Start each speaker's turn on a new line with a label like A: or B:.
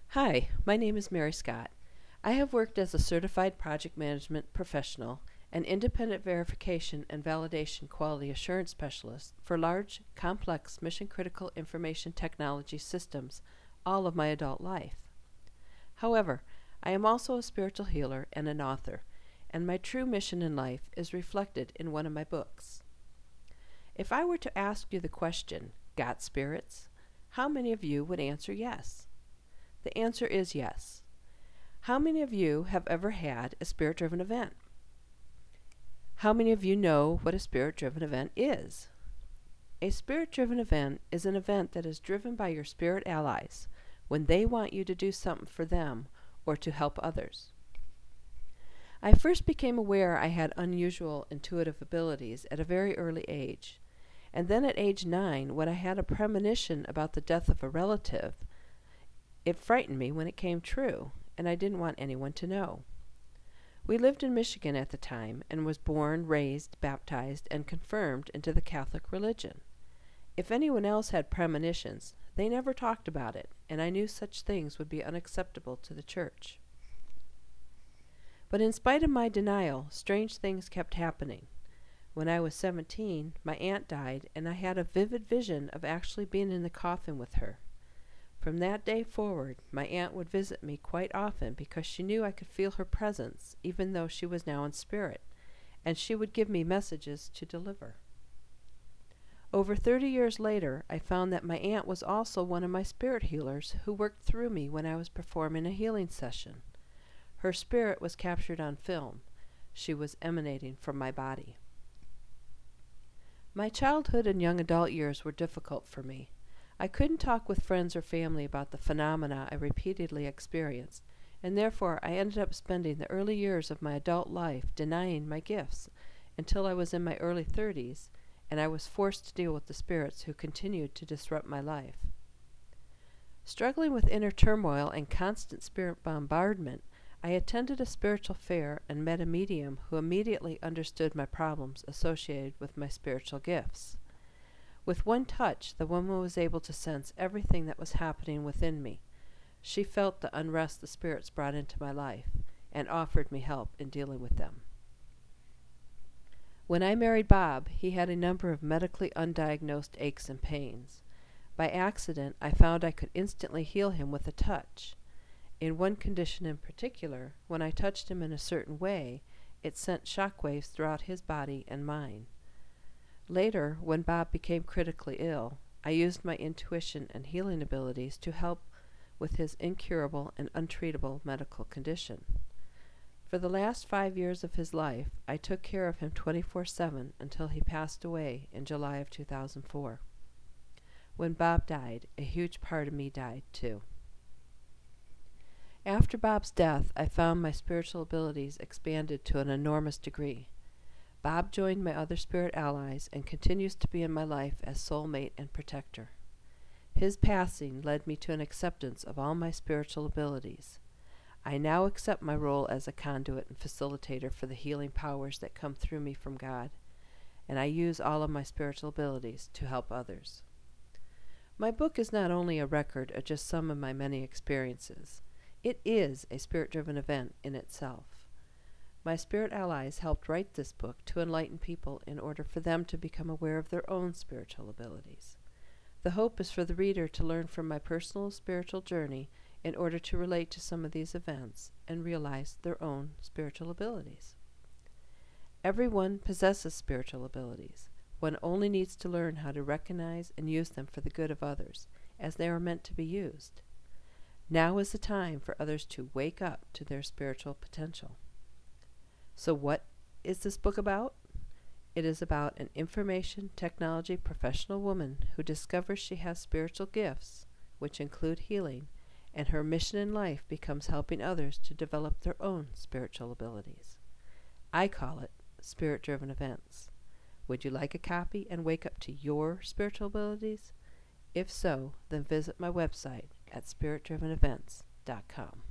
A: Hi, my name is Mary Scott. I have worked as a certified project management professional and independent verification and validation quality assurance specialist for large, complex, mission critical information technology systems all of my adult life. However, I am also a spiritual healer and an author, and my true mission in life is reflected in one of my books. If I were to ask you the question, got spirits? How many of you would answer yes? The answer is yes. How many of you have ever had a spirit-driven event? How many of you know what a spirit-driven event is? A spirit-driven event is an event that is driven by your spirit allies when they want you to do something for them or to help others. I first became aware I had unusual intuitive abilities at a very early age, and then at age 9, when I had a premonition about the death of a relative, it frightened me when it came true, and I didn't want anyone to know. We lived in Michigan at the time and was born, raised, baptized, and confirmed into the Catholic religion. If anyone else had premonitions, they never talked about it, and I knew such things would be unacceptable to the church. But in spite of my denial, strange things kept happening. When I was 17, my aunt died, and I had a vivid vision of actually being in the coffin with her. From that day forward, my aunt would visit me quite often because she knew I could feel her presence, even though she was now in spirit, and she would give me messages to deliver. Over 30 years later, I found that my aunt was also one of my spirit healers who worked through me when I was performing a healing session. Her spirit was captured on film. She was emanating from my body. My childhood and young adult years were difficult for me. I couldn't talk with friends or family about the phenomena I repeatedly experienced, and therefore I ended up spending the early years of my adult life denying my gifts until I was in my early 30s, and I was forced to deal with the spirits who continued to disrupt my life. Struggling with inner turmoil and constant spirit bombardment, I attended a spiritual fair and met a medium who immediately understood my problems associated with my spiritual gifts. With one touch, the woman was able to sense everything that was happening within me. She felt the unrest the spirits brought into my life and offered me help in dealing with them. When I married Bob, he had a number of medically undiagnosed aches and pains. By accident, I found I could instantly heal him with a touch. In one condition in particular, when I touched him in a certain way, it sent shockwaves throughout his body and mine. Later, when Bob became critically ill, I used my intuition and healing abilities to help with his incurable and untreatable medical condition. For the last 5 years of his life, I took care of him 24/7 until he passed away in July of 2004. When Bob died, a huge part of me died too. After Bob's death, I found my spiritual abilities expanded to an enormous degree. Bob joined my other spirit allies and continues to be in my life as soulmate and protector. His passing led me to an acceptance of all my spiritual abilities. I now accept my role as a conduit and facilitator for the healing powers that come through me from God, and I use all of my spiritual abilities to help others. My book is not only a record of just some of my many experiences. It is a spirit-driven event in itself. My spirit allies helped write this book to enlighten people in order for them to become aware of their own spiritual abilities. The hope is for the reader to learn from my personal spiritual journey in order to relate to some of these events and realize their own spiritual abilities. Everyone possesses spiritual abilities. One only needs to learn how to recognize and use them for the good of others, as they are meant to be used. Now is the time for others to wake up to their spiritual potential. So what is this book about? It is about an information technology professional woman who discovers she has spiritual gifts, which include healing, and her mission in life becomes helping others to develop their own spiritual abilities. I call it Spirit-Driven Events. Would you like a copy and wake up to your spiritual abilities? If so, then visit my website at spiritdrivenevents.com.